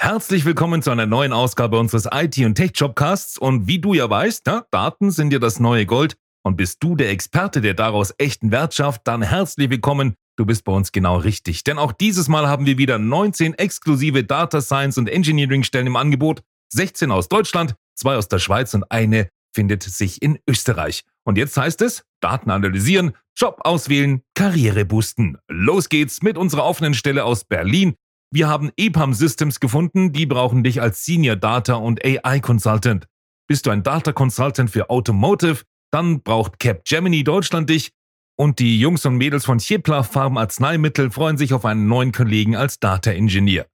Herzlich willkommen zu einer neuen Ausgabe unseres IT- und Tech-Jobcasts. Und wie du ja weißt, Daten sind ja das neue Gold. Und bist du der Experte, der daraus echten Wert schafft, dann herzlich willkommen. Du bist bei uns genau richtig. Denn auch dieses Mal haben wir wieder 19 exklusive Data Science und Engineering Stellen im Angebot. 16 aus Deutschland, 2 aus der Schweiz und eine findet sich in Österreich. Und jetzt heißt es, Daten analysieren, Job auswählen, Karriere boosten. Los geht's mit unserer offenen Stelle aus Berlin. Wir haben EPAM Systems gefunden, die brauchen dich als Senior Data und AI Consultant. Bist du ein Data Consultant für Automotive, dann braucht Capgemini Deutschland dich. Und die Jungs und Mädels von Chipla Farm Arzneimittel freuen sich auf einen neuen Kollegen als Data Engineer.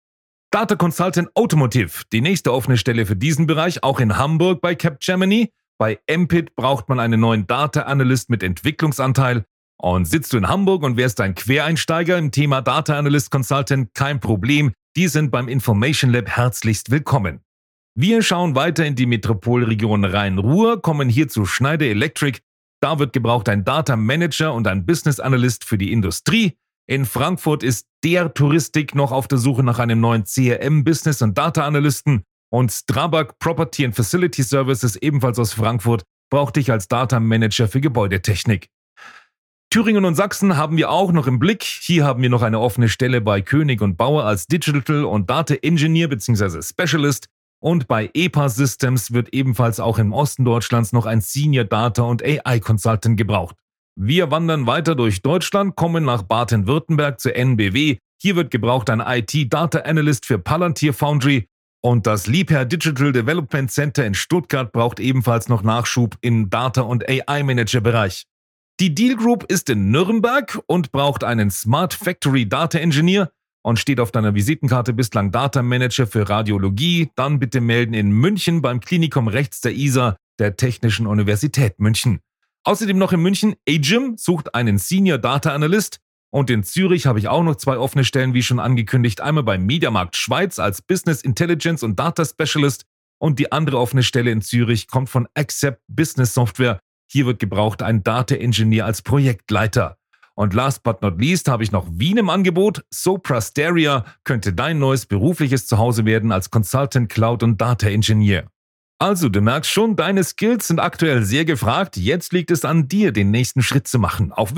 Data Consultant Automotive, die nächste offene Stelle für diesen Bereich, auch in Hamburg bei Capgemini. Bei MPIT braucht man einen neuen Data Analyst mit Entwicklungsanteil. Und sitzt du in Hamburg und wärst ein Quereinsteiger im Thema Data Analyst Consultant, kein Problem, die sind beim Information Lab herzlichst willkommen. Wir schauen weiter in die Metropolregion Rhein-Ruhr, kommen hier zu Schneider Electric. Da wird gebraucht ein Data Manager und ein Business Analyst für die Industrie. In Frankfurt ist der Touristik noch auf der Suche nach einem neuen CRM Business und Data Analysten. Und Strabag Property and Facility Services, ebenfalls aus Frankfurt, braucht dich als Data Manager für Gebäudetechnik. Thüringen und Sachsen haben wir auch noch im Blick. Hier haben wir noch eine offene Stelle bei König und Bauer als Digital und Data Engineer bzw. Specialist. Und bei EPA Systems wird ebenfalls auch im Osten Deutschlands noch ein Senior Data und AI Consultant gebraucht. Wir wandern weiter durch Deutschland, kommen nach Baden-Württemberg zur NBW. Hier wird gebraucht ein IT Data Analyst für Palantir Foundry. Und das Liebherr Digital Development Center in Stuttgart braucht ebenfalls noch Nachschub im Data- und AI-Manager-Bereich. Die Deal Group ist in Nürnberg und braucht einen Smart Factory Data Engineer und steht auf deiner Visitenkarte bislang Data Manager für Radiologie. Dann bitte melden in München beim Klinikum rechts der ISA der Technischen Universität München. Außerdem noch in München, Agim sucht einen Senior Data Analyst. Und in Zürich habe ich auch noch 2 offene Stellen, wie schon angekündigt. Einmal beim Mediamarkt Schweiz als Business Intelligence und Data Specialist. Und die andere offene Stelle in Zürich kommt von Accept Business Software. Hier wird gebraucht ein Data Engineer als Projektleiter. Und last but not least habe ich noch Wien im Angebot. Soprasteria könnte dein neues berufliches Zuhause werden als Consultant Cloud und Data Engineer. Also, du merkst schon, deine Skills sind aktuell sehr gefragt. Jetzt liegt es an dir, den nächsten Schritt zu machen. Auf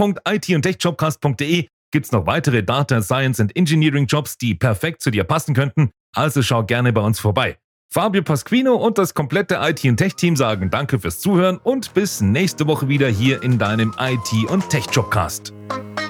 www.it-und-techjobcast.de gibt es noch weitere Data Science und Engineering Jobs, die perfekt zu dir passen könnten. Also schau gerne bei uns vorbei. Fabio Pasquino und das komplette IT- und Tech-Team sagen Danke fürs Zuhören und bis nächste Woche wieder hier in deinem IT- und Tech-Jobcast.